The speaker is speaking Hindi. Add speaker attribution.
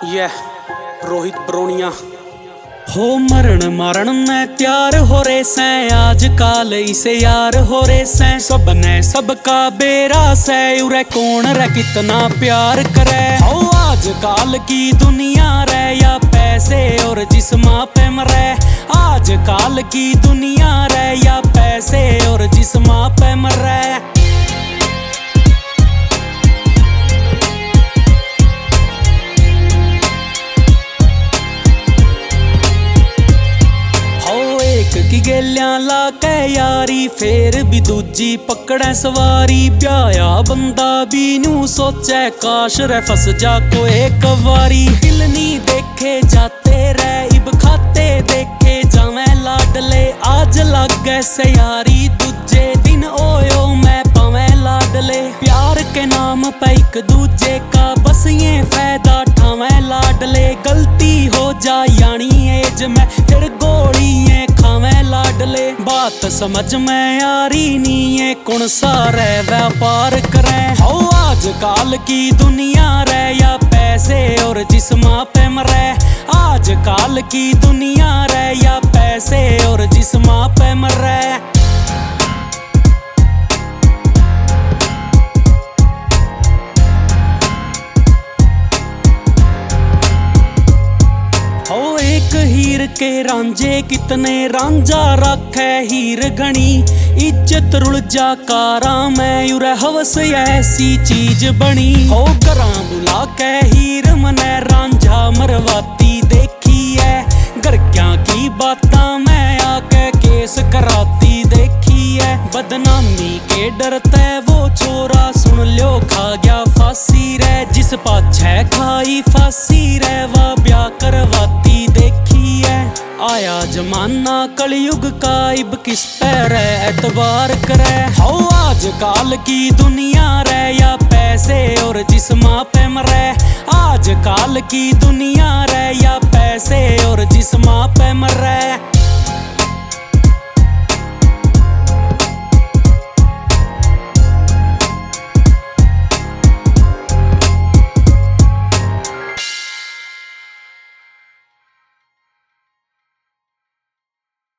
Speaker 1: ये रोहित ब्रोनिया
Speaker 2: हो मरण मारण में त्यार हो रे सै आज काल इसे यार हो रे सै सब ने सबका बेरा सै उरे कौन रे कितना प्यार करे हो आज काल की दुनिया रे या पैसे और जिस्मा पे मरे आज काल की दुनिया रे या पैसे और जिस्मा पे मरे की गेलियां ला के यारी फिर भी दूजी पकड़े सवारी ब्याया बंदा भी नू सोचे काश रे फस जा को एक वारी दिल नी देखे जाते रे इब खाते देखे जावे लाडले आज लग गए से यारी दूजे दिन ओयो मैं पावे लाडले प्यार के नाम पे एक दूजे का बस ये फायदा ठावे लाडले गलती हो जा यानी एज में फिर गोली लाडले बात समझ में आ रही नहीं है कौन सा रे व्यापार करे हो आज काल की दुनिया रे या पैसे और जिस्मा पे मरे आज काल की दुनिया रे या पैसे और जिस्मा पे मरे हीर के रांझे कितने रांझा रखे हीर घनी इज्जत रुल जा कारा में उरे हवस ऐसी चीज बनी हो करा बुला के हीर मने रांझा मरवाती देखी है घर क्या की बातां मैं आके केस कराती देखी है बदनामी के डरते वो छोरा सुन लो खा गया फांसी रे जिस पाछे खाई फांसी रे वा ब्याह करवाती देखी है आया जमाना कलयुग का इब किस पर एतबार करे हो आज काल की दुनिया रे या पैसे और जिस्मा पे मरे आज काल की दुनिया रे या पैसे और जिस्मा पे मरे।